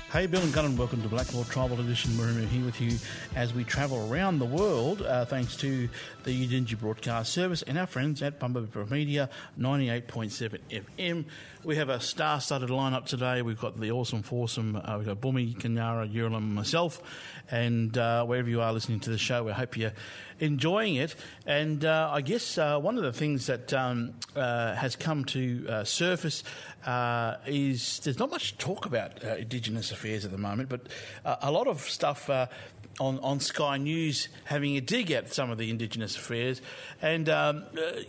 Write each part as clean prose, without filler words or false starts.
Hey, Bill and Gunn, welcome to Blackmore Tribal Edition. We're here with you as we travel around the world, thanks to the Udingi Broadcast Service and our friends at Bumblebee Media, 98.7 FM. We have a star-studded lineup today. We've got the awesome foursome. We've got Bumi, Kanyara, Urilam and myself. And wherever you are listening to the show, we hope you're enjoying it. And I guess one of the things that has come to surface is there's not much talk about Indigenous affairs at the moment, but a lot of stuff on Sky News having a dig at some of the Indigenous affairs. And, I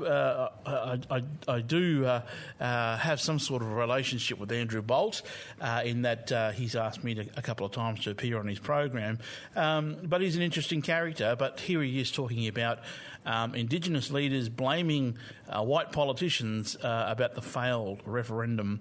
do have some sort of a relationship with Andrew Bolt in that he's asked me a couple of times to appear on his program. But he's an interesting character. But here he is talking about Indigenous leaders blaming white politicians about the failed referendum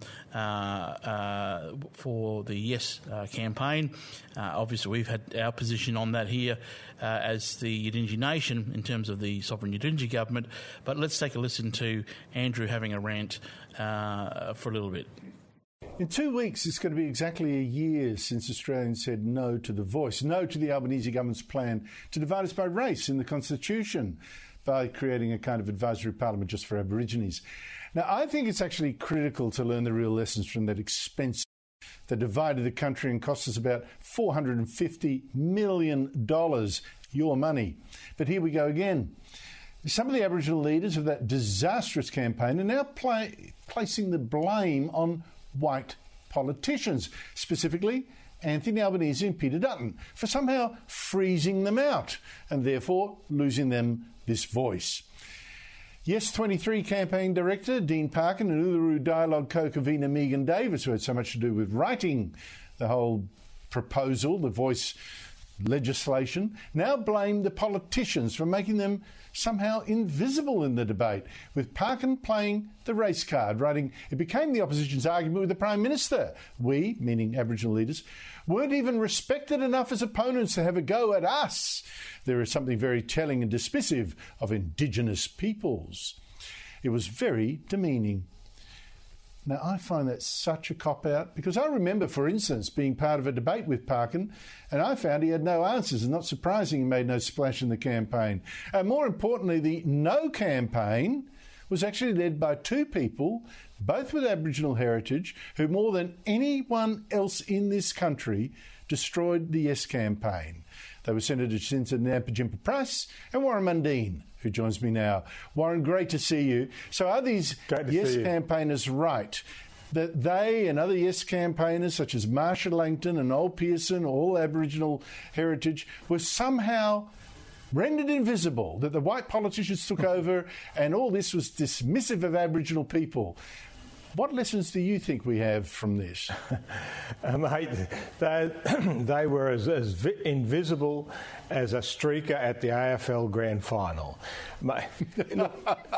for the Yes campaign. Obviously, we've had our position on that here as the Udingi Nation in terms of the sovereign Udingi government. But let's take a listen to Andrew having a rant for a little bit. In 2 weeks, it's going to be exactly a year since Australians said no to the Voice, no to the Albanese government's plan to divide us by race in the Constitution by creating a kind of advisory parliament just for Aborigines. Now, I think it's actually critical to learn the real lessons from that expensive that divided the country and cost us about $450 million, your money. But here we go again. Some of the Aboriginal leaders of that disastrous campaign are now placing the blame on white politicians, specifically Anthony Albanese and Peter Dutton, for somehow freezing them out and therefore losing them this voice. Yes 23 campaign director Dean Parkin and Uluru Dialogue co-convener Megan Davis, who had so much to do with writing the whole proposal, the Voice legislation, now blame the politicians for making them somehow invisible in the debate, with Parkin playing the race card, writing, "It became the opposition's argument with the Prime Minister. We," meaning Aboriginal leaders, "weren't even respected enough as opponents to have a go at us. There is something very telling and dismissive of Indigenous peoples." It was very demeaning. Now, I find that such a cop-out because I remember, for instance, being part of a debate with Parkin and I found he had no answers, and not surprising, he made no splash in the campaign. And more importantly, the No campaign was actually led by two people, both with Aboriginal heritage, who more than anyone else in this country destroyed the Yes campaign. They were Senator Jacinta Nampijinpa Price and Warren Mundine, who joins me now. Warren, great to see you. So are these Yes campaigners right that they and other Yes campaigners, such as Marsha Langton and Noel Pearson, all Aboriginal heritage, were somehow rendered invisible, that the white politicians took over and all this was dismissive of Aboriginal people? What lessons do you think we have from this? Mate, they were as invisible as a streaker at the AFL Grand Final. Mate, look,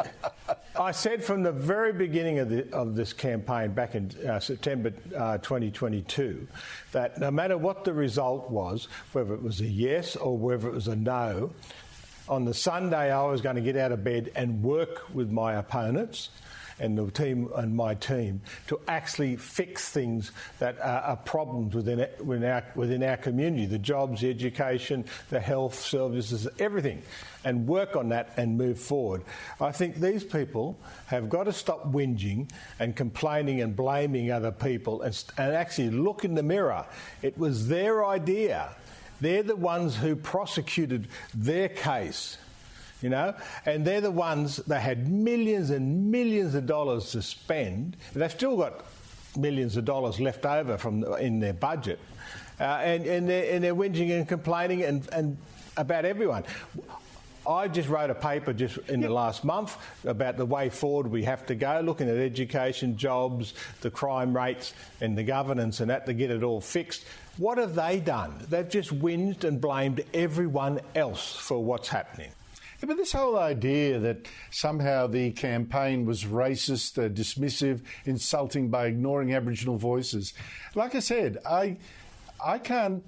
I said from the very beginning of this campaign back in September 2022 that no matter what the result was, whether it was a yes or whether it was a no, on the Sunday I was going to get out of bed and work with my opponents and the team and my team to actually fix things that are problems within our community, the jobs, the education, the health services, everything, and work on that and move forward. I think these people have got to stop whinging and complaining and blaming other people and actually look in the mirror. It was their idea. They're the ones who prosecuted their case. You know, and they're the ones that had millions and millions of dollars to spend. They've still got millions of dollars left over in their budget, and they're whinging and complaining and about everyone. I just wrote a paper just in the last month about the way forward we have to go, looking at education, jobs, the crime rates and the governance and that to get it all fixed. What have they done? They've just whinged and blamed everyone else for what's happening. Yeah, but this whole idea that somehow the campaign was racist, dismissive, insulting by ignoring Aboriginal voices. Like I said, I can't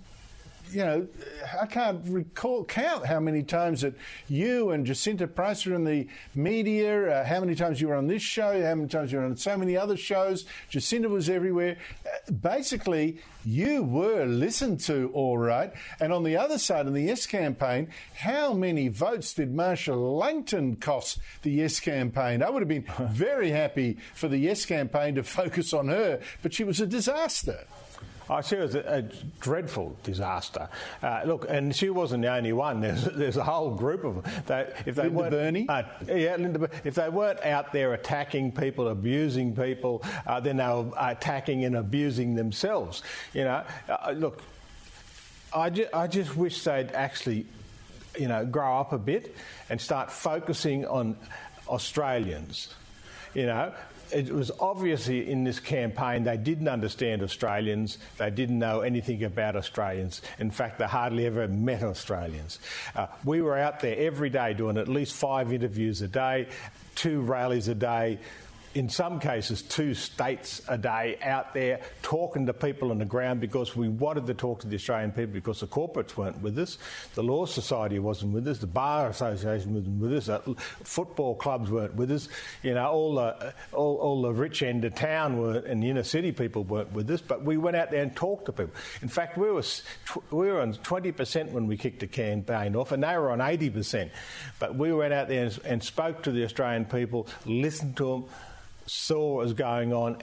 count how many times that you and Jacinta Price were in the media, how many times you were on this show, how many times you were on so many other shows. Jacinta was everywhere. basically, you were listened to all right. And on the other side, in the Yes campaign, how many votes did Marsha Langton cost the Yes campaign? I would have been very happy for the Yes campaign to focus on her, but she was a disaster. Oh, she was a dreadful disaster. Look, and she wasn't the only one. There's a whole group of them. Linda Burney? Linda. If they weren't out there attacking people, abusing people, then they were attacking and abusing themselves. You know, look, I just wish they'd actually, you know, grow up a bit and start focusing on Australians. You know, it was obviously in this campaign they didn't understand Australians. They didn't know anything about Australians. In fact, they hardly ever met Australians. We were out there every day doing at least 5 interviews a day, 2 rallies a day, in some cases 2 states a day, out there talking to people on the ground, because we wanted to talk to the Australian people, because the corporates weren't with us, the Law Society wasn't with us, the Bar Association wasn't with us, football clubs weren't with us, you know, all the rich end of town weren't, and the inner city people weren't with us, but we went out there and talked to people. In fact, we were on 20% when we kicked the campaign off, and they were on 80%. But we went out there and spoke to the Australian people, listened to them, saw what was going on,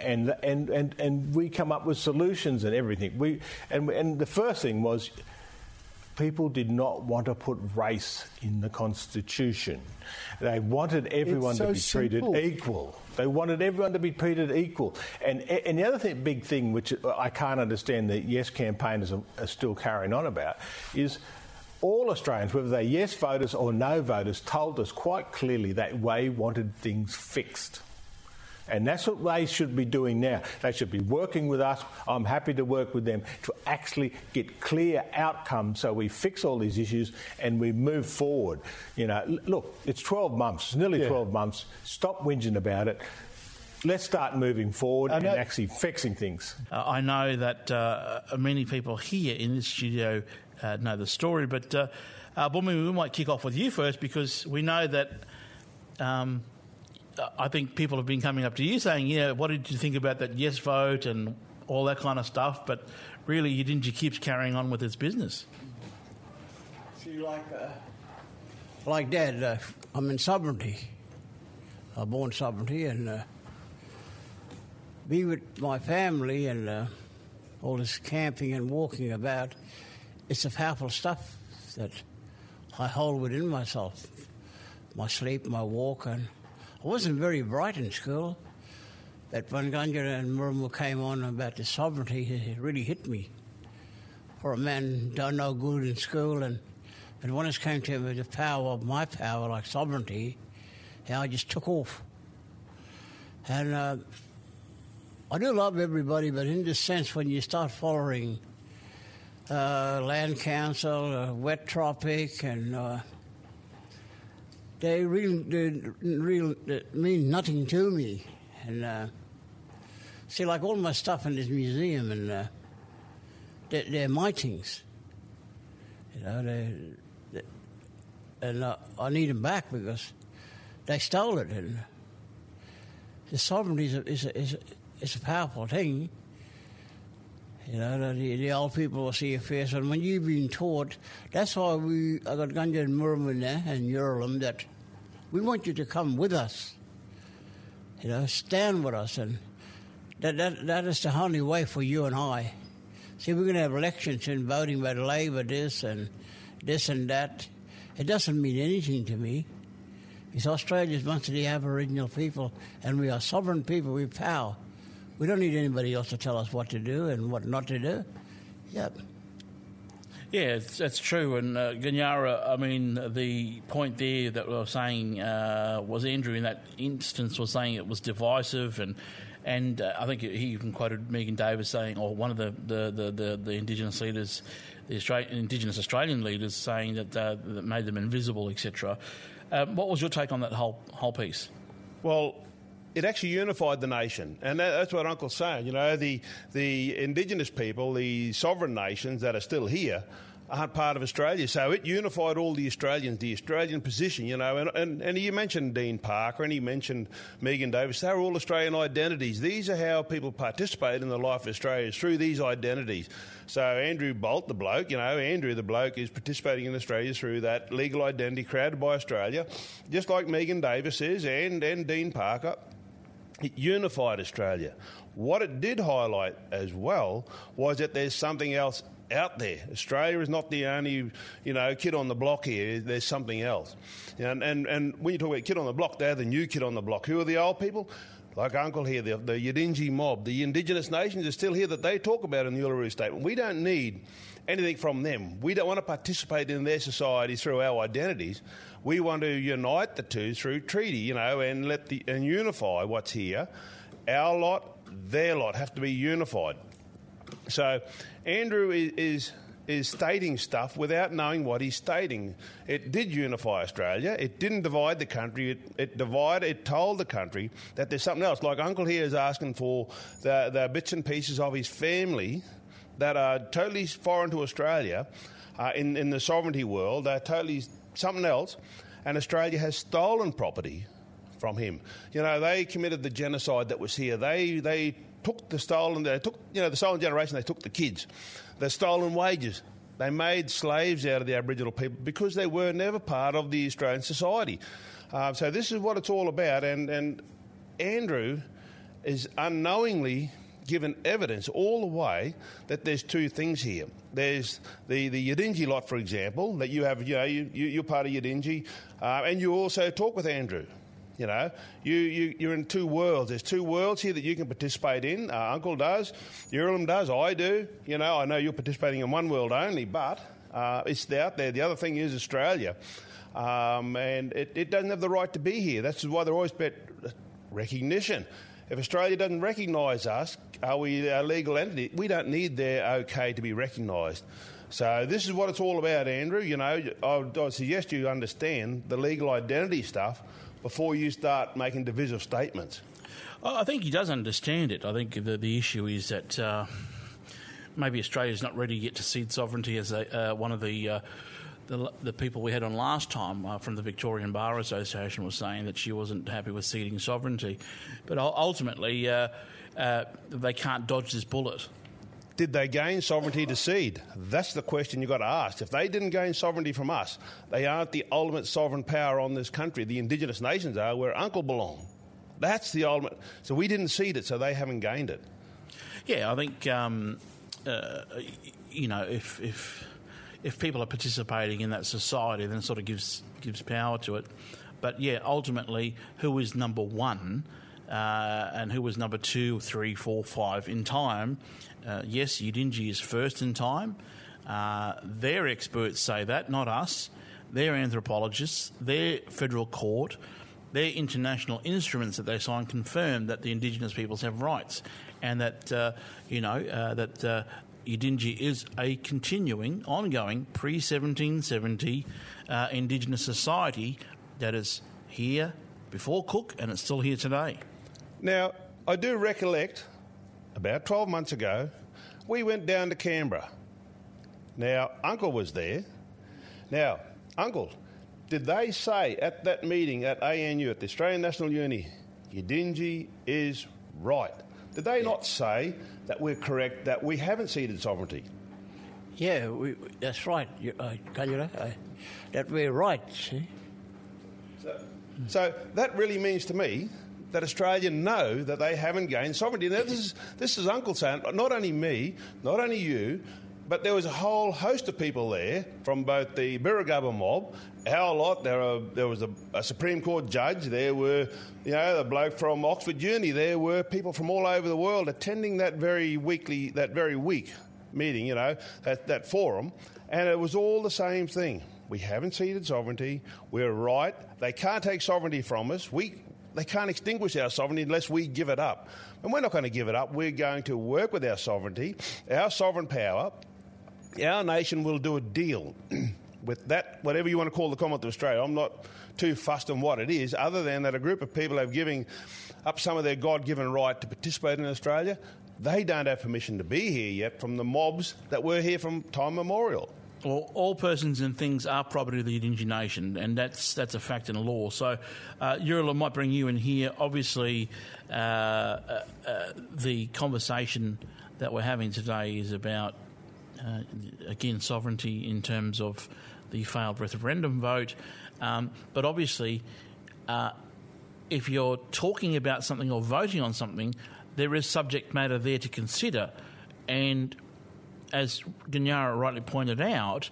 and we come up with solutions and everything. And the first thing was, people did not want to put race in the Constitution. They wanted everyone to be treated equal. They wanted everyone to be treated equal. And the other big thing, which I can't understand the Yes campaigners are still carrying on about, is all Australians, whether they're Yes voters or no voters, told us quite clearly that they wanted things fixed. And that's what they should be doing now. They should be working with us. I'm happy to work with them to actually get clear outcomes so we fix all these issues and we move forward. You know, look, it's 12 months, it's nearly 12 months. Stop whinging about it. Let's start moving forward and actually fixing things. I know that many people here in this studio know the story, but Bumi, we might kick off with you first, because we know that I think people have been coming up to you saying, yeah, what did you think about that Yes vote and all that kind of stuff, but really Udinja keeps carrying on with its business. See, like Dad, I'm in Sovereignty. I'm born Sovereignty, and be with my family and all this camping and walking about, it's the powerful stuff that I hold within myself. My sleep, my walk, and I wasn't very bright in school, but when Ganja and Murmu came on about the sovereignty, it really hit me. For a man done no good in school, and when it came to the power of my power, like sovereignty, I just took off. And I do love everybody, but in this sense, when you start following Land Council, Wet Tropic, and they really mean nothing to me. And see, like all my stuff in this museum, and they're my things. You know, and I need them back because they stole it. And the sovereignty is a powerful thing. You know, the old people will see your face, and when you've been taught, that's why I got Ganja and Murman there and Yurlam, that we want you to come with us. You know, stand with us, and that is the only way for you and I. See, we're going to have elections and voting by Labor, this and that. It doesn't mean anything to me. Because Australia's most of the Aboriginal people, and we are sovereign people with power. We don't need anybody else to tell us what to do and what not to do. Yep. Yeah, that's true. And Ganyara, I mean, the point there that we were saying was Andrew in that instance was saying it was divisive, and I think he even quoted Megan Davis saying, or one of the Indigenous leaders, the Indigenous Australian leaders, saying that made them invisible, etc. What was your take on that whole piece? Well, it actually unified the nation, and that's what Uncle's saying. You know, the Indigenous people, the sovereign nations that are still here, aren't part of Australia. So it unified all the Australians, the Australian position, and you mentioned Dean Parker and he mentioned Megan Davis. They're all Australian identities. These are how people participate in the life of Australia, is through these identities. So Andrew Bolt, the bloke, Andrew the bloke is participating in Australia through that legal identity created by Australia, just like Megan Davis is and Dean Parker. It unified Australia. What it did highlight as well was that there's something else out there. Australia is not the only, kid on the block here. There's something else. And when you talk about kid on the block, they're the new kid on the block. Who are the old people? Like Uncle here, the Yidinji mob, the Indigenous nations are still here that they talk about in the Uluru Statement. We don't need anything from them. We don't want to participate in their society through our identities. We want to unite the two through treaty, and unify what's here. Our lot, their lot have to be unified. So Andrew is stating stuff without knowing what he's stating. It did unify Australia. It didn't divide the country. It told the country that there's something else. Like Uncle here is asking for the bits and pieces of his family that are totally foreign to Australia in the sovereignty world. They're totally something else. And Australia has stolen property from him. They committed the genocide that was here. They took the stolen generation, they took the kids. The stolen wages. They made slaves out of the Aboriginal people because they were never part of the Australian society. So this is what it's all about. And Andrew is unknowingly given evidence all the way that there's two things here. There's the Yidinji lot, for example, that you have, you're part of Yidinji, and you also talk with Andrew. You're in two worlds. There's two worlds here that you can participate in. Uncle does, Urim does, I do. I know you're participating in one world only, but it's out there. The other thing is Australia, and it doesn't have the right to be here. That's why they're always about recognition. If Australia doesn't recognise us, are we a legal entity? We don't need their okay to be recognised. So this is what it's all about, Andrew. I suggest you understand the legal identity stuff before you start making divisive statements. I think he does understand it. I think the issue is that maybe Australia's not ready yet to cede sovereignty, as one of the people we had on last time from the Victorian Bar Association was saying that she wasn't happy with ceding sovereignty. But ultimately, they can't dodge this bullet. Did they gain sovereignty to cede? That's the question you've got to ask. If they didn't gain sovereignty from us, they aren't the ultimate sovereign power on this country. The Indigenous nations are, where Uncle belong. That's the ultimate. So we didn't cede it, so they haven't gained it. Yeah, I think, if people are participating in that society, then it sort of gives power to it. But, yeah, ultimately, who is number one and who was number 2, 3, 4, 5 in time? Yes, Yidinji is first in time. Their experts say that, not us. Their anthropologists, their federal court, their international instruments that they sign confirm that the Indigenous peoples have rights, and that Yidinji is a continuing, ongoing, pre-1770 Indigenous society that is here before Cook, and it's still here today. Now, I do recollect, about 12 months ago, we went down to Canberra. Now, Uncle was there. Now, Uncle, did they say at that meeting at ANU, at the Australian National Uni, Yidinji is right? Did they not say that we're correct, that we haven't ceded sovereignty? Yeah, that's right, that we're right, see? So that really means to me that Australia know that they haven't gained sovereignty. Now, this is Uncle saying, not only me, not only you, but there was a whole host of people there from both the Birragubba mob, our lot. There was a Supreme Court judge. There were, the bloke from Oxford Uni. There were people from all over the world attending that very week meeting, that forum, and it was all the same thing. We haven't ceded sovereignty. We're right. They can't take sovereignty from us. They can't extinguish our sovereignty unless we give it up. And we're not going to give it up. We're going to work with our sovereignty, our sovereign power. Our nation will do a deal with that, whatever you want to call the Commonwealth of Australia. I'm not too fussed on what it is, other than that a group of people have given up some of their God-given right to participate in Australia. They don't have permission to be here yet from the mobs that were here from time immemorial. Well, all persons and things are property of the Yidinji Nation, and that's a fact in the law. So, Yurla, might bring you in here. Obviously, the conversation that we're having today is about, again, sovereignty in terms of the failed referendum vote. But obviously, if you're talking about something or voting on something, there is subject matter there to consider. And as Ganyara rightly pointed out,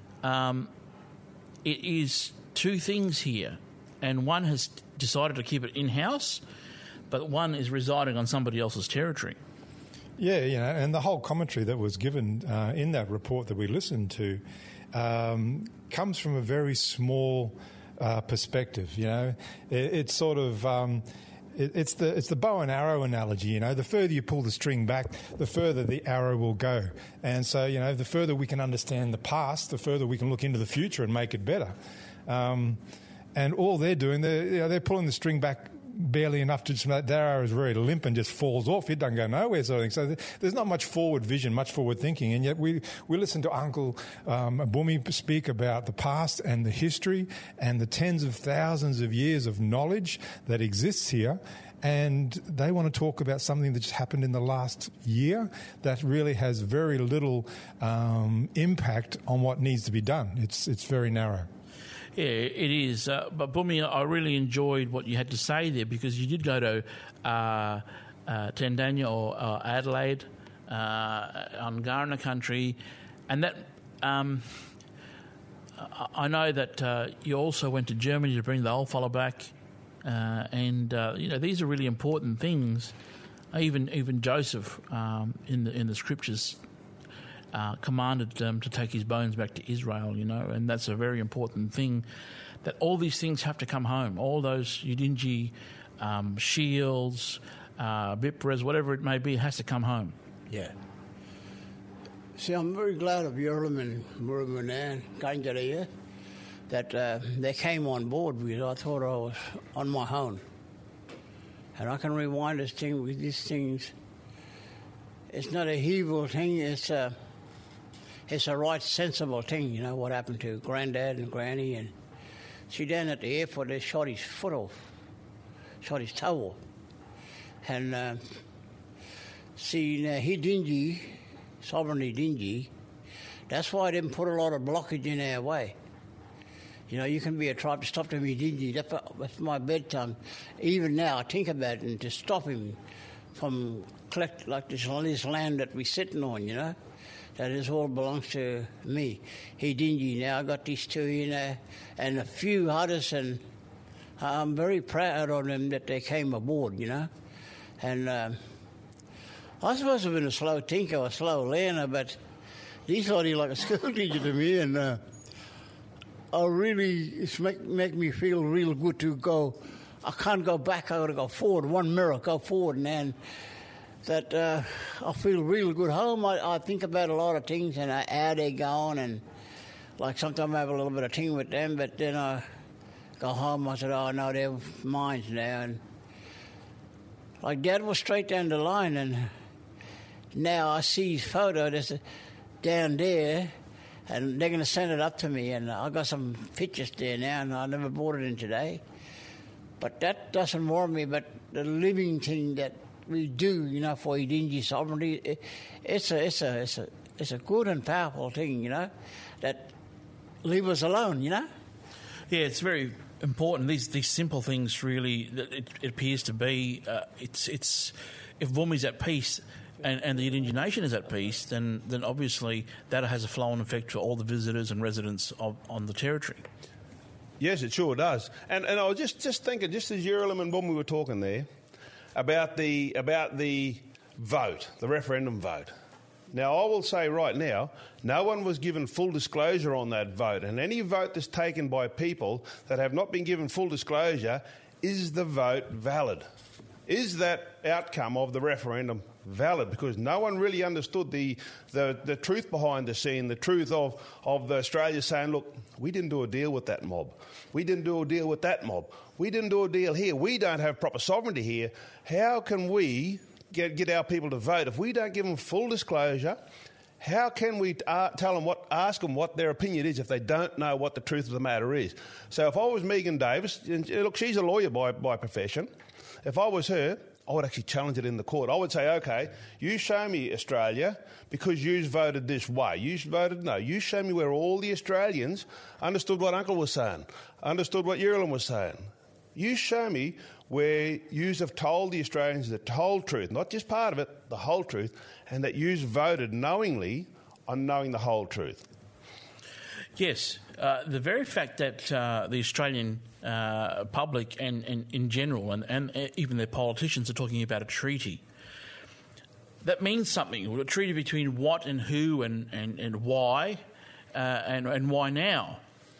it is two things here. And one has decided to keep it in-house, but one is residing on somebody else's territory. Yeah, and the whole commentary that was given in that report that we listened to comes from a very small perspective. It's sort of it's the bow and arrow analogy. The further you pull the string back, the further the arrow will go. And so the further we can understand the past, the further we can look into the future and make it better. And all they're doing, they're pulling the string back barely enough to just that arrow is very limp and just falls off. It doesn't go nowhere, sort of thing. So there's not much forward vision, much forward thinking. And yet we listen to Uncle Bumi speak about the past and the history and the tens of thousands of years of knowledge that exists here. And they want to talk about something that just happened in the last year that really has very little impact on what needs to be done. It's very narrow. Yeah, it is. But Bumi, I really enjoyed what you had to say there, because you did go to Tandanya or Adelaide on Kaurna country, and that I know that you also went to Germany to bring the old fellow back, and these are really important things. Even Joseph in the scriptures commanded to take his bones back to Israel, and that's a very important thing, that all these things have to come home. All those Yidinji shields, Bipras, whatever it may be, has to come home. Yeah. See, I'm very glad of Yurlam and Muruman and Kanjaraya that they came on board, because I thought I was on my own. And I can rewind this thing with these things. It's not a evil thing, it's a right, sensible thing, what happened to Granddad and Granny. And see, down at the airport, they shot his foot off, shot his toe off. And see, now Yidinji, sovereignty Yidinji, that's why I didn't put a lot of blockage in our way. You can be a tribe to stop them Yidinji. That's my bedtime. Even now, I think about it, and to stop him from collect like this land that we're sitting on, that is all belongs to me. Yidinji, now I got these two, and a few others, and I'm very proud of them that they came aboard, And I suppose I've been a slow thinker, a slow learner, but these are like a school teacher to me, and it's make me feel real good to go. I can't go back, I got to go forward, one mirror, go forward, and then that I feel real good home. I think about a lot of things and how they're going, and like sometimes I have a little bit of thing with them, but then I go home, I said, oh no, they're mine now. And like Dad was straight down the line, and now I see his photo that's down there, and they're going to send it up to me, and I got some pictures there now, and I never brought it in today. But that doesn't worry me, but the living thing that we do, for Yidinji sovereignty, it's a good and powerful thing, that leave us alone, Yeah, it's very important. These simple things, really, it appears to be. It's if Bumi's at peace and the Yidinji Nation is at peace, then obviously that has a flow-on effect for all the visitors and residents on the territory. Yes, it sure does. And I was just thinking, just as Yurlam and Bumi were talking there, about the vote, the referendum vote. Now, I will say right now, no one was given full disclosure on that vote, and any vote that's taken by people that have not been given full disclosure, is the vote valid? Is that outcome of the referendum valid? Because no one really understood the truth behind the scene, the truth of the Australia saying, look, we didn't do a deal with that mob. We didn't do a deal with that mob. We didn't do a deal here. We don't have proper sovereignty here. How can we get our people to vote if we don't give them full disclosure? How can we ask them what their opinion is if they don't know what the truth of the matter is? So if I was Megan Davis, and look, she's a lawyer by profession. If I was her, I would actually challenge it in the court. I would say, OK, you show me Australia because you voted this way. You voted no. You show me where all the Australians understood what Uncle was saying, understood what Yearlin was saying. You show me where you have told the Australians the whole truth, not just part of it, the whole truth, and that you voted knowingly on knowing the whole truth. Yes, the very fact that the Australian public and in general and even their politicians are talking about a treaty, that means something. A treaty between what and who and why and why now.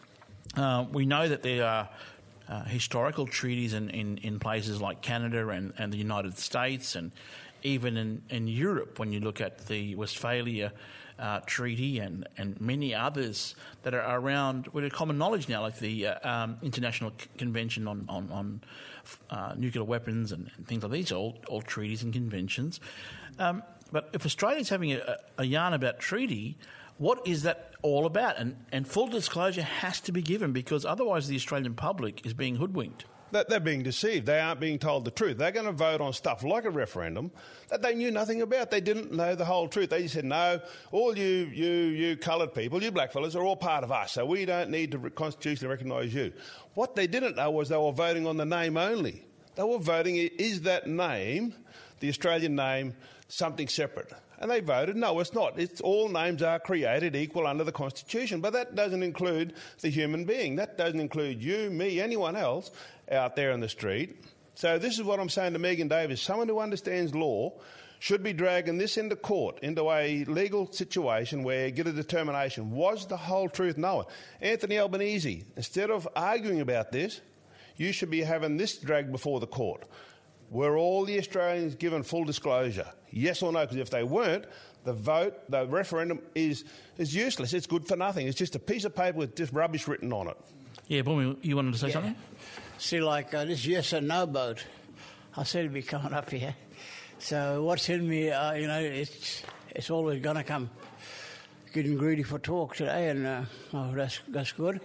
We know that there are historical treaties in places like Canada and the United States, and even in Europe when you look at the Westphalia Treaty and many others that are around with a common knowledge now, like the International Convention on nuclear weapons and things like these, all treaties and conventions. But if Australia's having a yarn about treaty, what is that all about? And full disclosure has to be given, because otherwise the Australian public is being hoodwinked. They're being deceived. They aren't being told the truth. They're going to vote on stuff like a referendum that they knew nothing about. They didn't know the whole truth. They just said, no, all you coloured people, you blackfellas, are all part of us, so we don't need to constitutionally recognise you. What they didn't know was they were voting on the name only. They were voting, is that name, the Australian name, something separate? And they voted, no, it's not. It's all names are created equal under the Constitution. But that doesn't include the human being. That doesn't include you, me, anyone else out there in the street. So this is what I'm saying to Megan Davis. Someone who understands law should be dragging this into court, into a legal situation where get a determination. Was the whole truth known? Anthony Albanese, instead of arguing about this, you should be having this dragged before the court. Were all the Australians given full disclosure? Yes or no? Because if they weren't, the referendum is useless. It's good for nothing. It's just a piece of paper with just rubbish written on it. Yeah, Boomy, you wanted to say something? See, like this yes or no vote, I said it'd be coming up here. So what's in me, it's always going to come. Getting greedy for talk today, and that's good.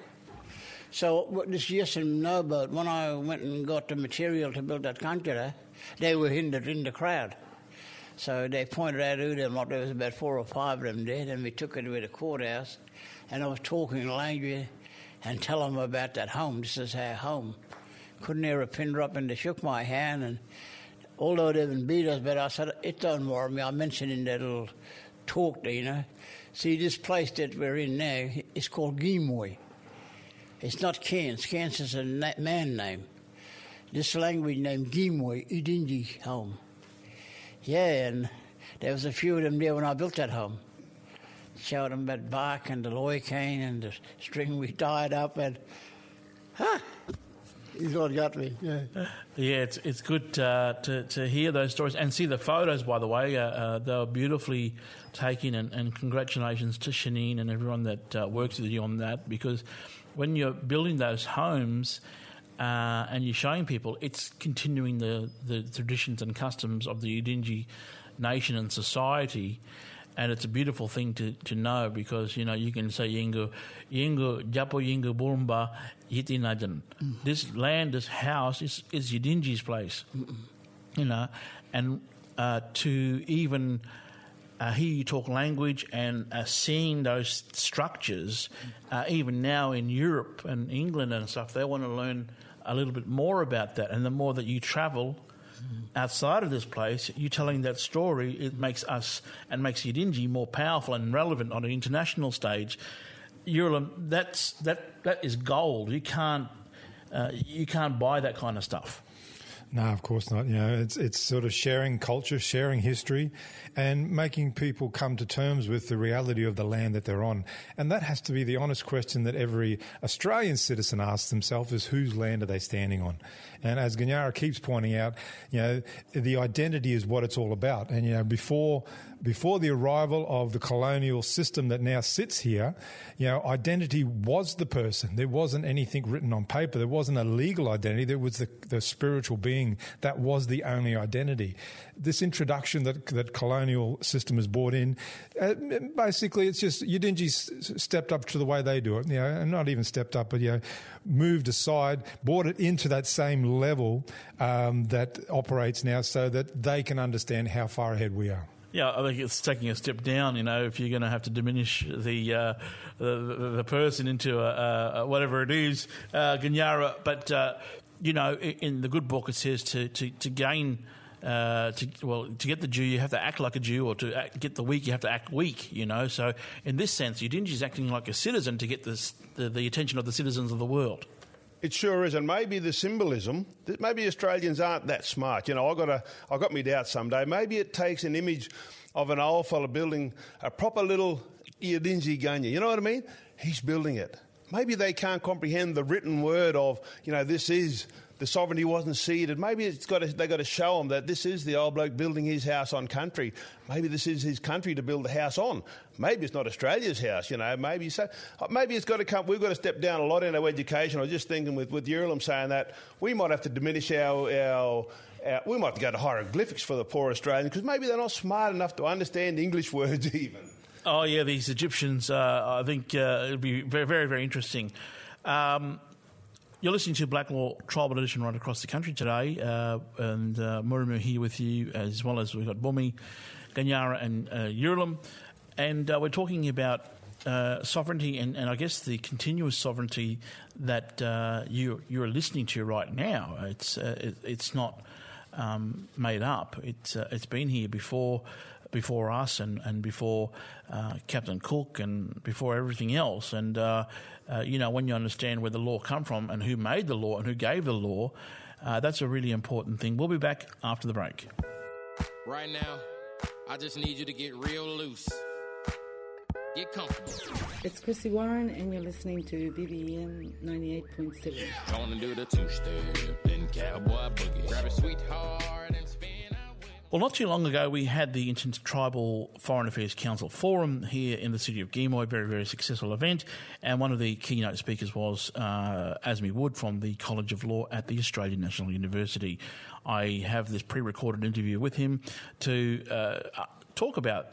So this yes and no vote, when I went and got the material to build that concrete, they were in the crowd. So they pointed out who them, like there was about 4 or 5 of them there, and we took it to the courthouse, and I was talking language and telling them about that home. This is our home. Couldn't hear a pin drop, and they shook my hand, and although they didn't beat us, but I said, it don't worry me. I mentioned in that little talk there, See, this place that we're in now is called Gimoy. It's not Cairns. Cairns is a man name. This language named Gimoy, Idingi home. Yeah, and there was a few of them there when I built that home. Showed them about bark and the loy cane and the string we tied up, and he's what got me. Yeah, it's good to hear those stories and see the photos. By the way, they were beautifully taken, and congratulations to Shanine and everyone that works with you on that, because when you're building those homes and you're showing people, it's continuing the traditions and customs of the Yidinji nation and society, and it's a beautiful thing to know, because you can say Yingu Japo Yingu Burumba Yitinajan. This land, this house is Yidinji's place, and to even hear you talk language and seeing those structures, even now in Europe and England and stuff, they want to learn a little bit more about that. And the more that you travel outside of this place, you telling that story, it makes us and makes Yidinji more powerful and relevant on an international stage. That is gold. You can't buy that kind of stuff. No, of course not. It's sort of sharing culture, sharing history, and making people come to terms with the reality of the land that they're on. And that has to be the honest question that every Australian citizen asks themselves, is whose land are they standing on? And as Ganyara keeps pointing out, the identity is what it's all about. And, before before the arrival of the colonial system that now sits here, identity was the person. There wasn't anything written on paper. There wasn't a legal identity. There was the spiritual being. That was the only identity. This introduction that colonial system has brought in, basically it's just Yidinji stepped up to the way they do it, and not even stepped up, but moved aside, brought it into that same level that operates now, so that they can understand how far ahead we are. Yeah, I think it's taking a step down. If you're going to have to diminish the person into whatever it is, Ganyara. But in the good book it says to gain. To get the Jew, you have to act like a Jew, or to get the weak, you have to act weak. So in this sense, Yidinji is acting like a citizen to get the attention of the citizens of the world. It sure is, and maybe the symbolism that maybe Australians aren't that smart. I got me doubts someday. Maybe it takes an image of an old fella building a proper little Yidinji Ganya. You know what I mean? He's building it. Maybe they can't comprehend the written word of this is. The sovereignty wasn't ceded. Maybe they got to show him that this is the old bloke building his house on country. Maybe this is his country to build the house on. Maybe it's not Australia's house, Maybe it's got to come. We've got to step down a lot in our education. I was just thinking with Yurlam saying that we might have to diminish we might have to go to hieroglyphics for the poor Australians, because maybe they're not smart enough to understand English words even. Oh yeah, these Egyptians. I think it'd be very, very, very interesting. You're listening to Black Law Tribal Edition right across the country today, and Murimu here with you, as well as we've got Bumi, Ganyara and Yurlam, and we're talking about sovereignty and I guess the continuous sovereignty that you're listening to right now. It's not made up. It's been here before us and before Captain Cook and before everything else. And, when you understand where the law come from and who made the law and who gave the law, that's a really important thing. We'll be back after the break. Right now, I just need you to get real loose. Get comfortable. It's Chrissy Warren, and you're listening to BBM 98.7. Gonna do the two-step, then cowboy boogie. Grab a sweetheart and spin. Well, not too long ago, we had the Intertribal Foreign Affairs Council Forum here in the city of Gimuy, very, very successful event, and one of the keynote speakers was Azmi Wood from the College of Law at the Australian National University. I have this pre-recorded interview with him to talk about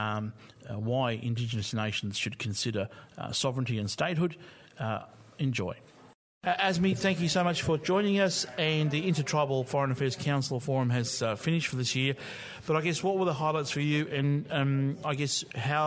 why Indigenous nations should consider sovereignty and statehood. Enjoy. Azmi, thank you so much for joining us. And the Intertribal Foreign Affairs Council Forum has finished for this year. But I guess what were the highlights for you? And I guess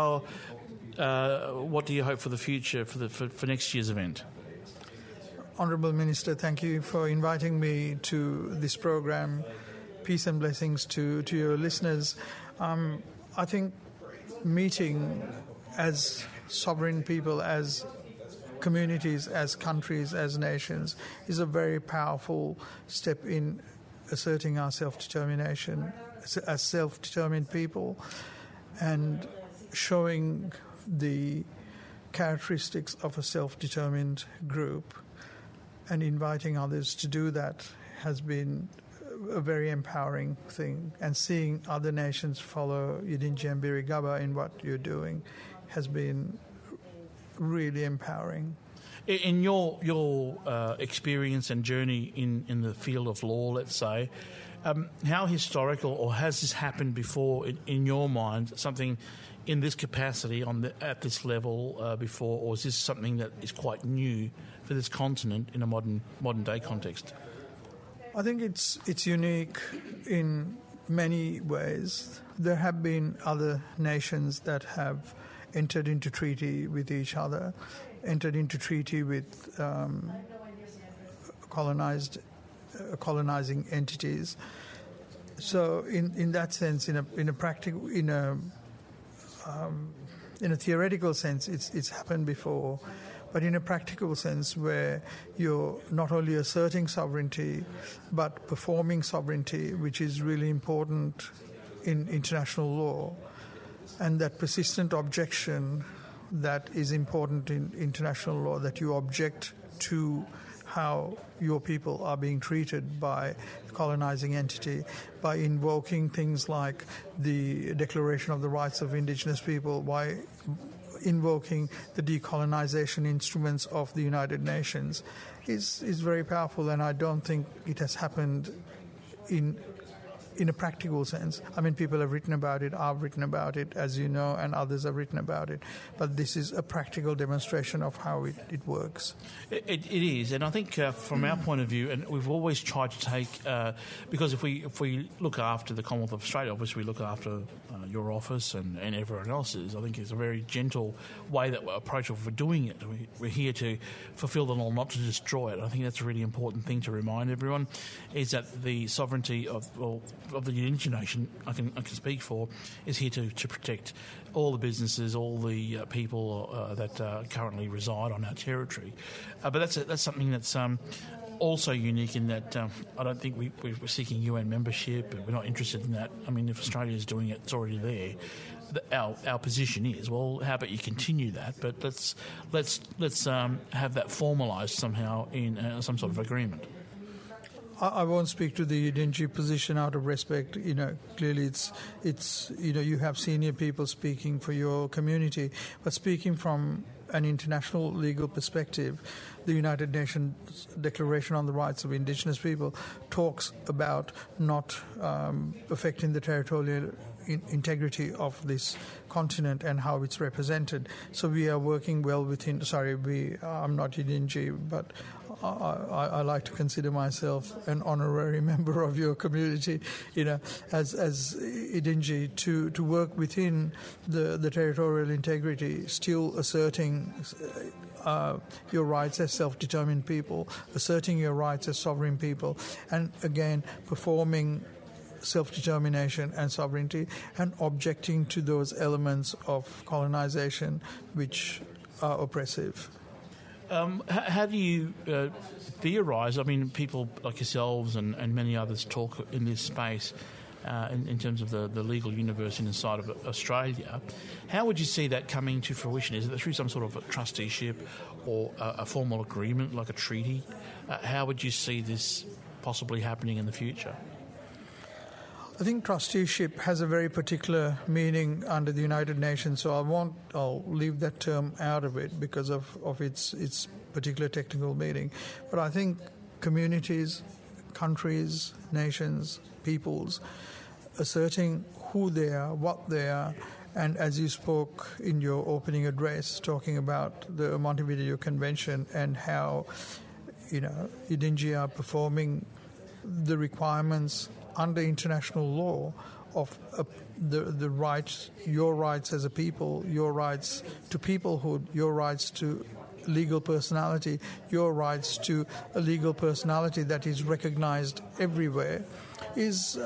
what do you hope for the future for next year's event? Honourable Minister, thank you for inviting me to this program. Peace and blessings to your listeners. I think meeting as sovereign people, as communities, as countries, as nations, is a very powerful step in asserting our self-determination as self-determined people and showing the characteristics of a self-determined group, and inviting others to do that has been a very empowering thing. And seeing other nations follow Yidinji and Birigaba in what you're doing has been really empowering. In your experience and journey in the field of law, let's say, how historical, or has this happened before in your mind, something in this capacity at this level before, or is this something that is quite new for this continent in a modern day context? I think it's unique in many ways. There have been other nations that have entered into treaty with each other, entered into treaty with colonizing entities. So, in that sense, in a theoretical sense, it's happened before, but in a practical sense, where you're not only asserting sovereignty but performing sovereignty, which is really important in international law. And that persistent objection that is important in international law, that you object to how your people are being treated by the colonizing entity, by invoking things like the Declaration of the Rights of Indigenous People, by invoking the decolonization instruments of the United Nations, is very powerful, and I don't think it has happened in a practical sense. I mean, people have written about it, I've written about it, as you know, and others have written about it. But this is a practical demonstration of how it works. It is, and I think from our point of view, and we've always tried to take, because if we look after the Commonwealth of Australia, obviously we look after your office and everyone else's. I think it's a very gentle way that we're approachable for doing it. We're here to fulfil the law, not to destroy it. I think that's a really important thing to remind everyone, is that the sovereignty of the Indigenous nation, I can speak for, is here to protect all the businesses, all the people that currently reside on our territory. But that's something that's also unique in that I don't think we're seeking UN membership. We're not interested in that. I mean, if Australia is doing it, it's already there. Our position is, well, how about you continue that? But let's have that formalised somehow in some sort of agreement. I won't speak to the Yidinji position out of respect. You know, clearly it's you have senior people speaking for your community, but speaking from an international legal perspective, the United Nations Declaration on the Rights of Indigenous People talks about not affecting the territorial integrity of this continent and how it's represented. So we are working well within. I'm not Yidinji, but I like to consider myself an honorary member of your community, as Yidinji, to work within the territorial integrity, still asserting your rights as self-determined people, asserting your rights as sovereign people, and again performing self-determination and sovereignty, and objecting to those elements of colonization which are oppressive. How do you theorise? I mean, people like yourselves and many others talk in this space in terms of the legal universe inside of Australia. How would you see that coming to fruition? Is it through some sort of a trusteeship or a formal agreement like a treaty? How would you see this possibly happening in the future? I think trusteeship has a very particular meaning under the United Nations, so I'll leave that term out of it because of its particular technical meaning. But I think communities, countries, nations, peoples, asserting who they are, what they are, and as you spoke in your opening address, talking about the Montevideo Convention and how, Yidinji are performing the requirements under international law of the rights, your rights as a people, your rights to peoplehood, your rights to legal personality, your rights to a legal personality that is recognized everywhere, is,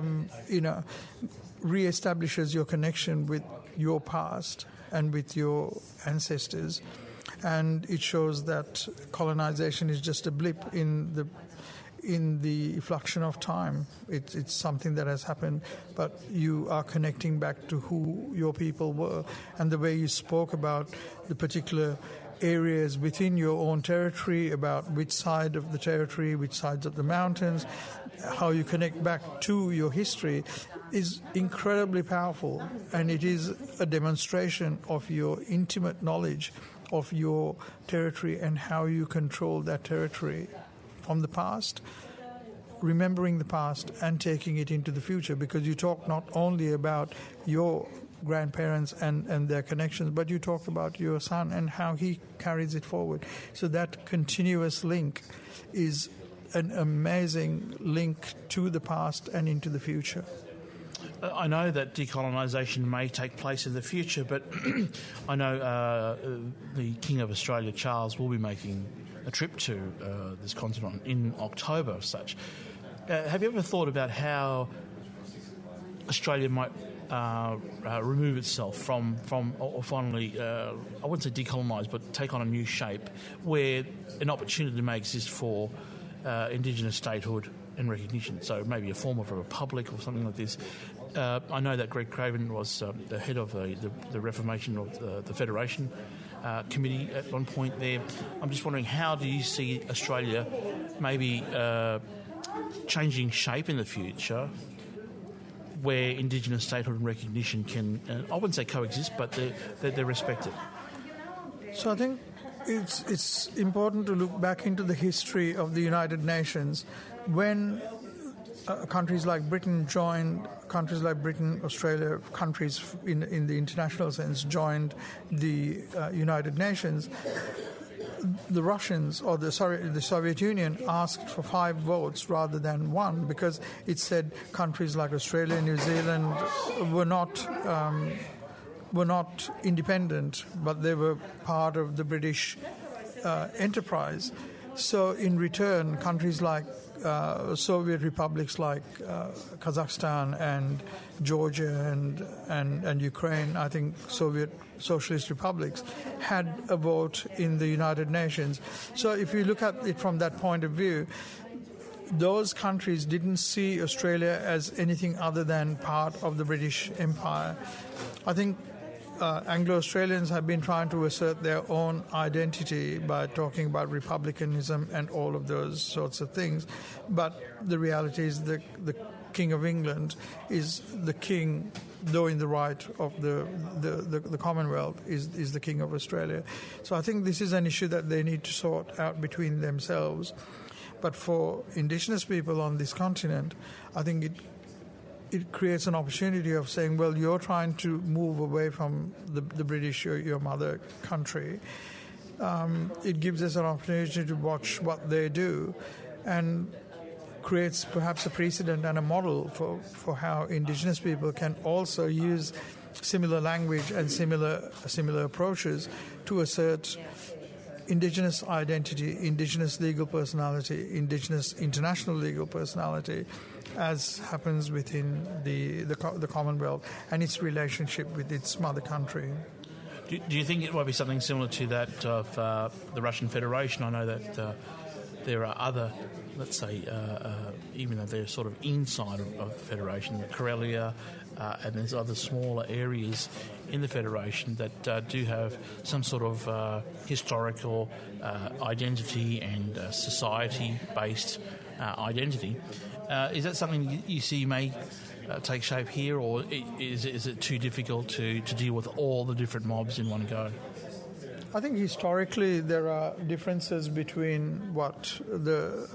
re-establishes your connection with your past and with your ancestors. And it shows that colonization is just a blip in the effluxion of time. It's something that has happened, but you are connecting back to who your people were. And the way you spoke about the particular areas within your own territory, about which side of the territory, which sides of the mountains, how you connect back to your history, is incredibly powerful. And it is a demonstration of your intimate knowledge of your territory and how you control that territory from the past, remembering the past and taking it into the future, because you talk not only about your grandparents and their connections, but you talk about your son and how he carries it forward. So that continuous link is an amazing link to the past and into the future. I know that decolonisation may take place in the future, but I know the King of Australia, Charles, will be making a trip to this continent in October as such. Have you ever thought about how Australia might remove itself from or finally, I wouldn't say decolonise, but take on a new shape where an opportunity may exist for Indigenous statehood and recognition? So maybe a form of a republic or something like this. I know that Greg Craven was the head of the reformation of the Federation committee at one point there. I'm just wondering, how do you see Australia maybe changing shape in the future, where Indigenous statehood and recognition can, I wouldn't say coexist, but they're respected? So I think it's important to look back into the history of the United Nations. When countries like Britain joined, countries like Britain, Australia, countries in the international sense joined the United Nations, the Russians, or the Soviet Union asked for 5 votes rather than 1, because it said countries like Australia and New Zealand were not independent, but they were part of the British enterprise. So in return, countries like Soviet republics like Kazakhstan and Georgia and Ukraine, I think Soviet socialist republics, had a vote in the United Nations. So if you look at it from that point of view, those countries didn't see Australia as anything other than part of the British Empire. I think Anglo-Australians have been trying to assert their own identity by talking about republicanism and all of those sorts of things. But the reality is the King of England is the king, though in the right of the Commonwealth, is the King of Australia. So I think this is an issue that they need to sort out between themselves. But for Indigenous people on this continent, I think it creates an opportunity of saying, well, you're trying to move away from the British, your mother country. It gives us an opportunity to watch what they do and creates perhaps a precedent and a model for how Indigenous people can also use similar language and similar approaches to assert Indigenous identity, Indigenous legal personality, Indigenous international legal personality, as happens within the Commonwealth and its relationship with its mother country. Do you think it might be something similar to that of the Russian Federation? I know that there are other, let's say, even though they're sort of inside of the Federation, Karelia, and there's other smaller areas in the Federation that do have some sort of historical identity and society-based identity. Is that something you see may take shape here, or is it too difficult to deal with all the different mobs in one go? I think historically there are differences between what the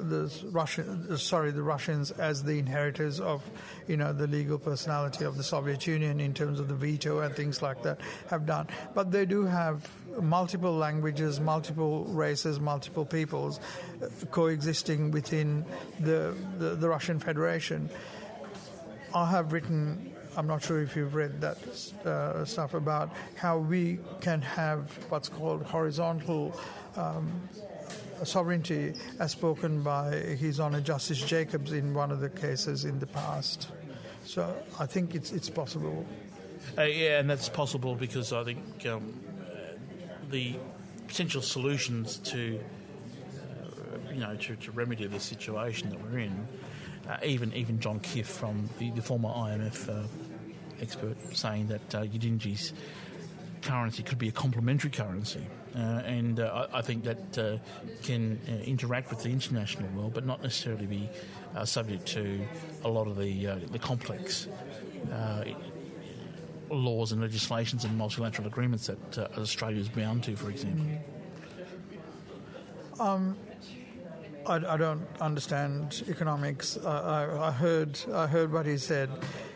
Russians as the inheritors of, the legal personality of the Soviet Union in terms of the veto and things like that have done. But they do have multiple languages, multiple races, multiple peoples coexisting within the Russian Federation. I have written, I'm not sure if you've read that stuff about how we can have what's called horizontal sovereignty, as spoken by His Honour Justice Jacobs in one of the cases in the past. So I think it's possible. Yeah, and that's possible because I think the potential solutions to remedy the situation that we're in, even John Kiff from the former IMF expert saying that Yidinji's currency could be a complementary currency, and I think that can interact with the international world, but not necessarily be subject to a lot of the complex laws and legislations and multilateral agreements that Australia is bound to, for example. I don't understand economics. I heard what he said.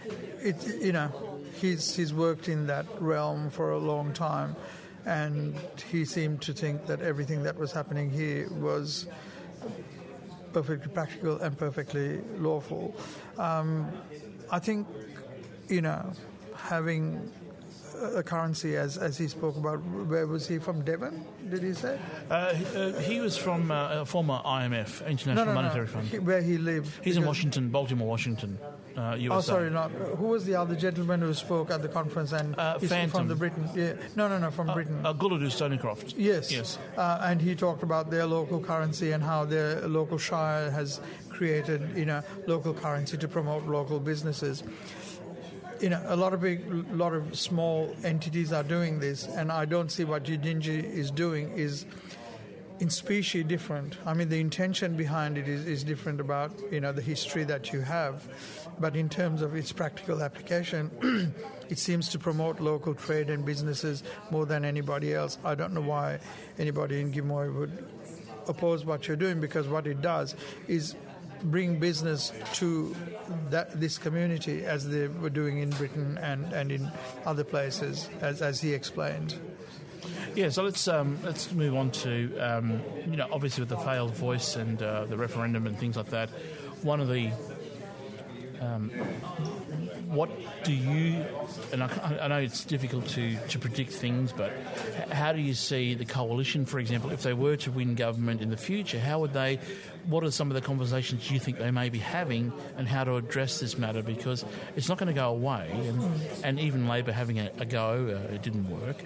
He's worked in that realm for a long time, and he seemed to think that everything that was happening here was perfectly practical and perfectly lawful. I think, having a currency, as he spoke about, where was he from? Devon, did he say? He was from a former IMF, International Monetary Fund. Where he lived? He's in Washington, Baltimore, Washington, USA. Oh, sorry, not. Who was the other gentleman who spoke at the conference? And he's from the Britain. Yeah. No, from Britain. Guladu Stoneycroft. Yes. And he talked about their local currency and how their local shire has created, local currency to promote local businesses. a lot of small entities are doing this, and I don't see what Yidinji is doing is in species different. I mean, the intention behind it is different about, the history that you have. But in terms of its practical application, it seems to promote local trade and businesses more than anybody else. I don't know why anybody in Gimoy would oppose what you're doing, because what it does is bring business to this community as they were doing in Britain and in other places, as he explained. Yeah, so let's move on to obviously with the failed voice and the referendum and things like that. One of the what do you, and I know it's difficult to predict things, but how do you see the coalition, for example, if they were to win government in the future, what are some of the conversations you think they may be having and how to address this matter? Because it's not going to go away, and even Labor having a go, it didn't work.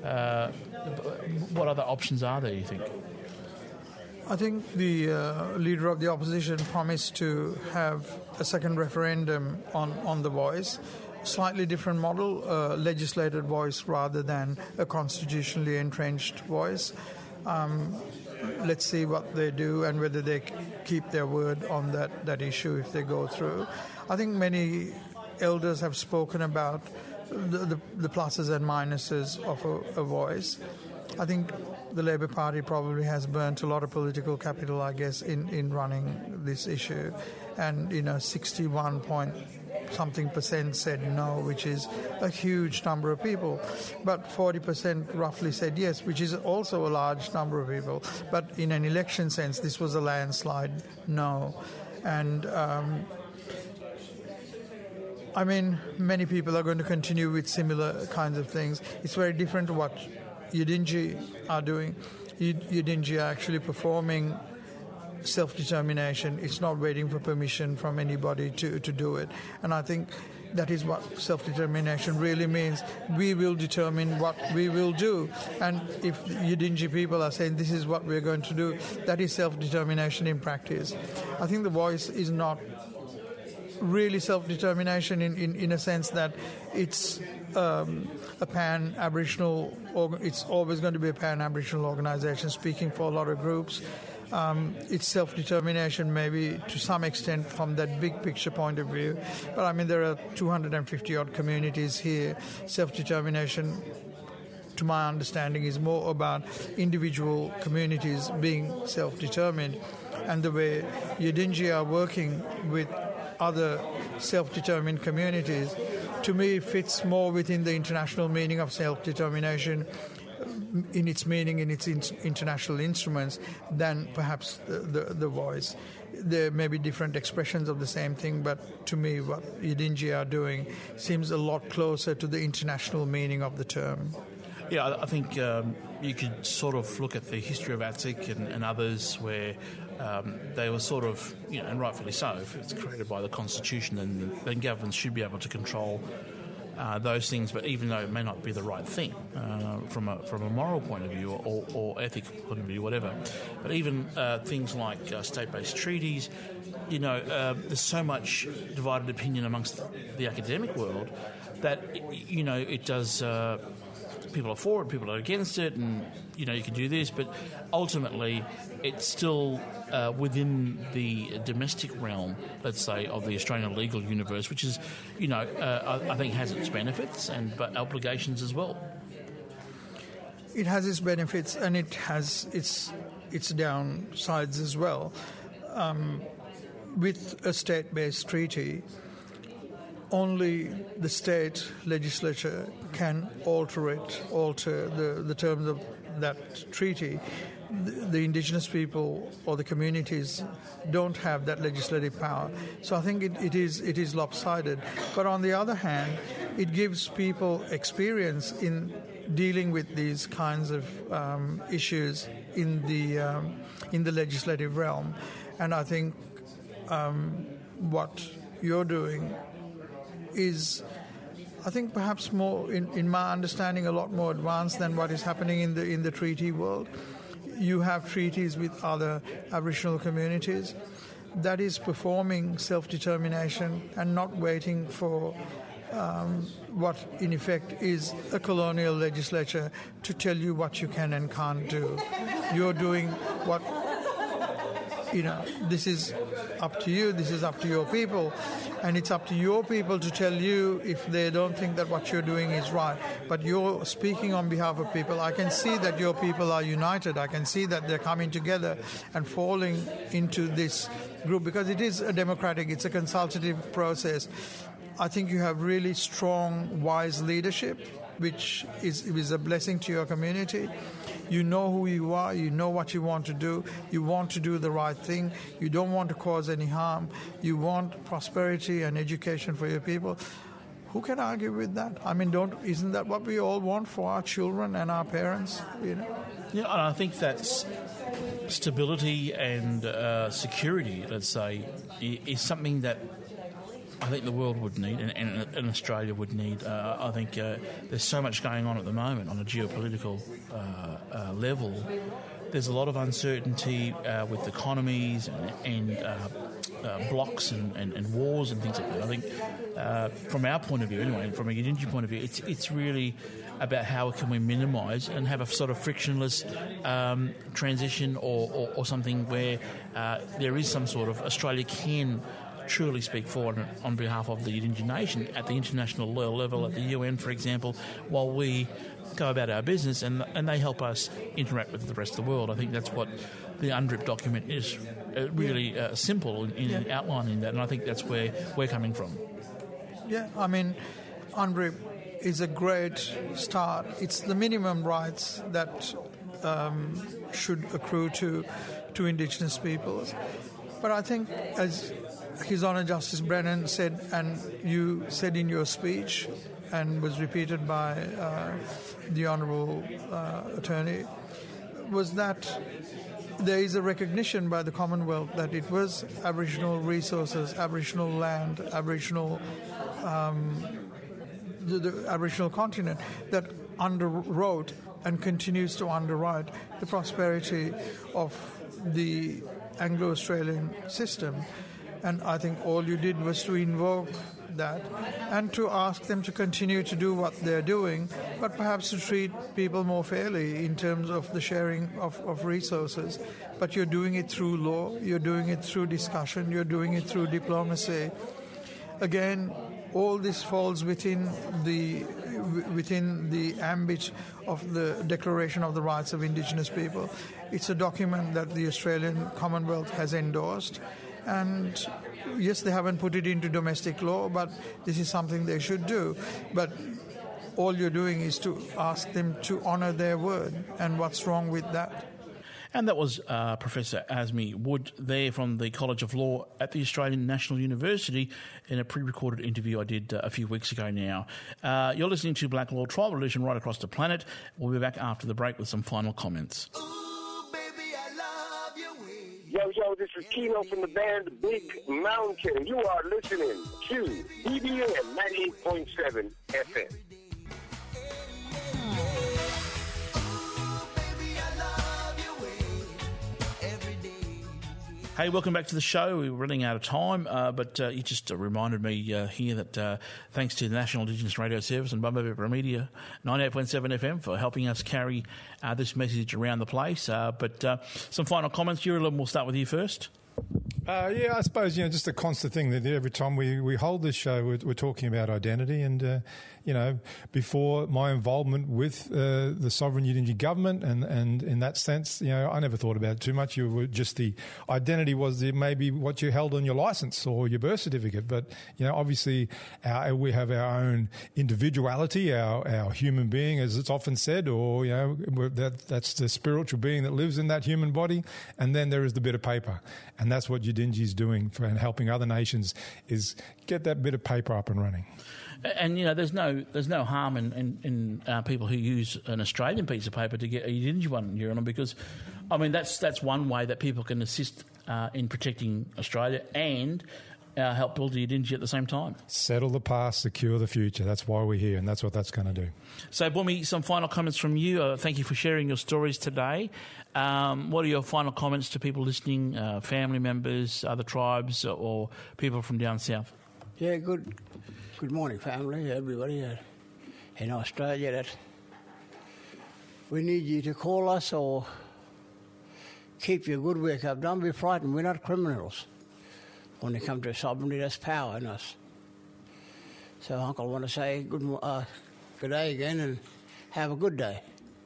What other options are there, you think? I think the leader of the opposition promised to have a second referendum on the voice, slightly different model, legislated voice rather than a constitutionally entrenched voice. Let's see what they do and whether they keep their word on that issue if they go through. I think many elders have spoken about the pluses and minuses of a voice. I think the Labor Party probably has burnt a lot of political capital, I guess, in running this issue. And, 61-point-something% said no, which is a huge number of people. But 40% roughly said yes, which is also a large number of people. But in an election sense, this was a landslide no. And many people are going to continue with similar kinds of things. It's very different to what Yidinji are doing. Yidinji are actually performing self-determination. It's not waiting for permission from anybody to do it. And I think that is what self-determination really means. We will determine what we will do. And if Yidinji people are saying this is what we're going to do, that is self-determination in practice. I think the voice is not really self-determination in a sense that it's a pan-Aboriginal, it's always going to be a pan-Aboriginal organisation speaking for a lot of groups. It's self-determination maybe to some extent from that big picture point of view. But there are 250-odd communities here. Self-determination, to my understanding, is more about individual communities being self-determined. And the way Yidinji are working with other self-determined communities, to me fits more within the international meaning of self-determination in its meaning, in its international instruments, than perhaps the voice. There may be different expressions of the same thing, but to me what Yidinji are doing seems a lot closer to the international meaning of the term. Yeah, I think you could sort of look at the history of ATSIC and others where they were sort of, and rightfully so, if it's created by the Constitution, then governments should be able to control those things, but even though it may not be the right thing from a moral point of view or ethical point of view, whatever. But even things like state-based treaties, there's so much divided opinion amongst the academic world that, it does... people are for it, people are against it, and you can do this, but ultimately it's still within the domestic realm, let's say, of the Australian legal universe, which is, I think has its benefits but obligations as well. It has its benefits and it has its downsides as well. With a state-based treaty, only the state legislature can alter the terms of that treaty. The indigenous people or the communities don't have that legislative power. So I think it is lopsided. But on the other hand, it gives people experience in dealing with these kinds of issues in the legislative realm. And I think what you're doing is, I think, perhaps more, in my understanding, a lot more advanced than what is happening in the treaty world. You have treaties with other Aboriginal communities that is performing self-determination and not waiting for what in effect is a colonial legislature to tell you what you can and can't do. You're doing what, this is up to you, this is up to your people, and it's up to your people to tell you if they don't think that what you're doing is right. But you're speaking on behalf of people. I can see that your people are united. I can see that they're coming together and falling into this group, because it is a democratic, it's a consultative process. I think you have really strong, wise leadership, which is a blessing to your community. You know who you are, you know what you want to do the right thing, you don't want to cause any harm, you want prosperity and education for your people. Who can argue with that? I mean, isn't that what we all want for our children and our parents? Yeah, and I think that's stability and security, let's say, is something that I think the world would need and Australia would need. I think there's so much going on at the moment on a geopolitical level. There's a lot of uncertainty with economies and blocks and wars and things like that. I think from our point of view, anyway, from a Yidinji point of view, it's really about how can we minimise and have a sort of frictionless transition or something where there is some sort of Australia can truly speak forward on behalf of the Yidinji nation at the international level, at the UN, for example, while we go about our business and they help us interact with the rest of the world. I think that's what the UNDRIP document is really simple in outlining that, and I think that's where we're coming from. Yeah, I mean, UNDRIP is a great start. It's the minimum rights that should accrue to Indigenous peoples. But I think, as His Honour Justice Brennan said, and you said in your speech, and was repeated by the Honourable Attorney, was that there is a recognition by the Commonwealth that it was Aboriginal resources, Aboriginal land, Aboriginal the Aboriginal continent that underwrote and continues to underwrite the prosperity of the Anglo-Australian system. And I think all you did was to invoke that and to ask them to continue to do what they're doing, but perhaps to treat people more fairly in terms of the sharing of resources. But you're doing it through law, you're doing it through discussion, you're doing it through diplomacy. Again, all this falls within the ambit of the Declaration of the Rights of Indigenous People. It's a document that the Australian Commonwealth has endorsed. And yes, they haven't put it into domestic law, but this is something they should do. But all you're doing is to ask them to honour their word. And what's wrong with that? And that was Professor Azmi Wood there from the College of Law at the Australian National University in a pre-recorded interview I did a few weeks ago now. You're listening to Black Law Tribal Edition right across the planet. We'll be back after the break with some final comments. Yo, this is Keno from the band Big Mountain. You are listening to BBM 98.7 FM. Hey, welcome back to the show. We're running out of time, but you just reminded me here that thanks to the National Indigenous Radio Service and Bumba Bipra Media 98.7 FM for helping us carry this message around the place. But some final comments. Yurilim, we'll start with you first. Yeah, I suppose, just a constant thing that every time we hold this show, we're talking about identity. And, before my involvement with the sovereign Yidinji government and in that sense, I never thought about it too much. You were just the identity was maybe what you held on your license or your birth certificate. But, obviously we have our own individuality, our human being, as it's often said, or, that's the spiritual being that lives in that human body. And then there is the bit of paper. And that's what Yidinji is doing and helping other nations is get that bit of paper up and running. And there's no harm in people who use an Australian piece of paper to get a Yidinji one, Your Honour, because that's one way that people can assist in protecting Australia and help build the Yidinji at the same time. Settle the past, secure the future. That's why we're here, and that's what that's going to do. So, Bumi, some final comments from you. Thank you for sharing your stories today. What are your final comments to people listening, family members, other tribes, or people from down south? Yeah, good good morning, family, everybody in Australia. That we need you to call us or keep your good work up. Don't be frightened. We're not criminals. When it comes to sovereignty, there's power in us. So, Uncle, I want to say good day again and have a good day.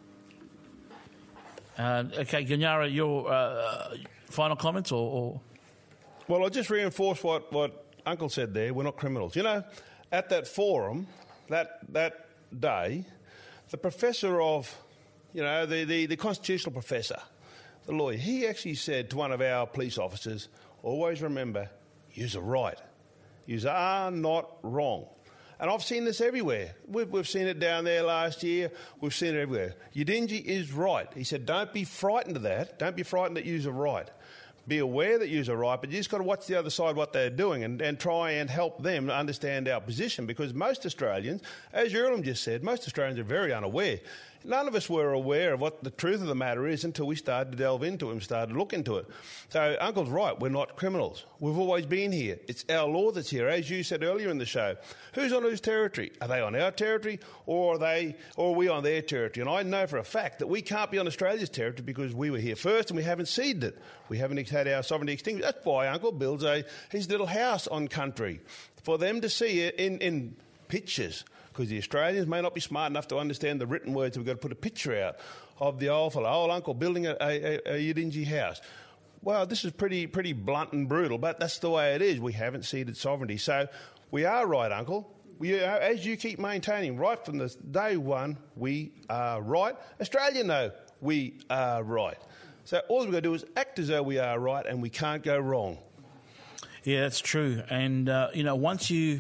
Okay, Ganyara, your final comments or? Well, I'll just reinforce what Uncle said there. We're not criminals. You know, at that forum, that day, the professor of, you know, the constitutional professor, the lawyer, he actually said to one of our police officers, always remember, yous are right. Yous are not wrong. And I've seen this everywhere. We've seen it down there last year. We've seen it everywhere. Udinji is right. He said, don't be frightened of that. Don't be frightened that yous are right. Be aware that yous are right, but you just got to watch the other side, what they're doing, and try and help them understand our position, because most Australians, as Urim just said, most Australians are very unaware. None of us were aware of what the truth of the matter is until we started to delve into it and started to look into it. So Uncle's right, we're not criminals. We've always been here. It's our law that's here. As you said earlier in the show, who's on whose territory? Are they on our territory or are we on their territory? And I know for a fact that we can't be on Australia's territory because we were here first and we haven't ceded it. We haven't had our sovereignty extinguished. That's why Uncle builds his little house on country, for them to see it in pictures. Because the Australians may not be smart enough to understand the written words, so we've got to put a picture out of the old uncle building a Udinji house. Well, this is pretty blunt and brutal, but that's the way it is. We haven't ceded sovereignty. So we are right, Uncle. As you keep maintaining, right from the day one, we are right. Australia know we are right. So all we've got to do is act as though we are right, and we can't go wrong. Yeah, that's true. And, once you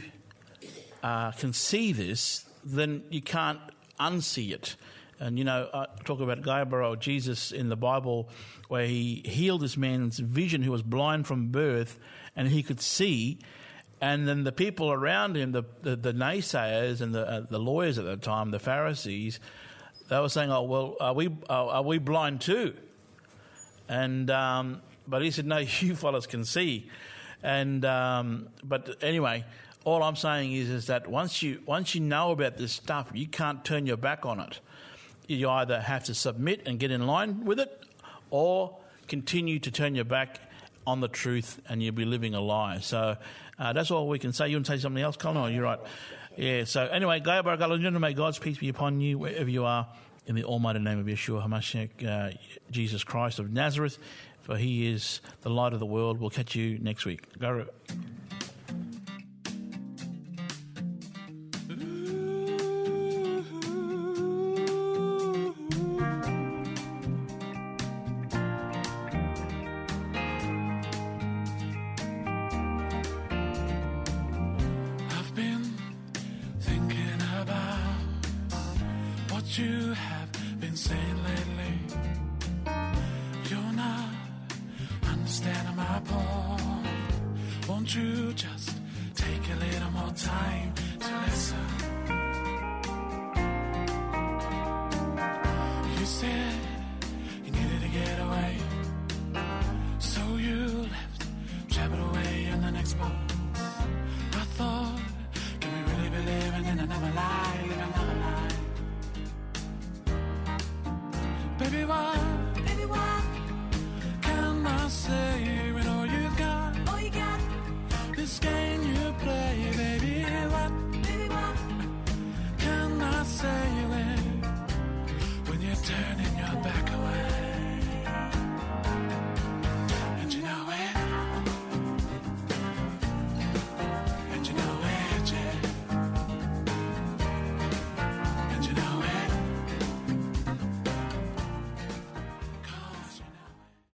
can see this, then you can't unsee it. And, I talk about Gabriel or Jesus in the Bible, where he healed this man's vision who was blind from birth, and he could see. And then the people around him, the naysayers and the lawyers at the time, the Pharisees, they were saying, "Oh, well, are we blind too?" And but he said, "No, you fellas can see." And but anyway, all I'm saying is that once you know about this stuff, you can't turn your back on it. You either have to submit and get in line with it, or continue to turn your back on the truth, and you'll be living a lie. So that's all we can say. You want to say something else, Colin? Oh, you're right. Yeah. So anyway, may God's peace be upon you wherever you are, in the almighty name of Yeshua HaMashiach, Jesus Christ of Nazareth, for He is the light of the world. We'll catch you next week. Go. You have been saying lately, you're not understanding my point. Won't you just take a little more time to listen? You said you needed to get away, so you left, traveled away on the next boat. I thought, can we really be living in another lie, living another lie? Baby, why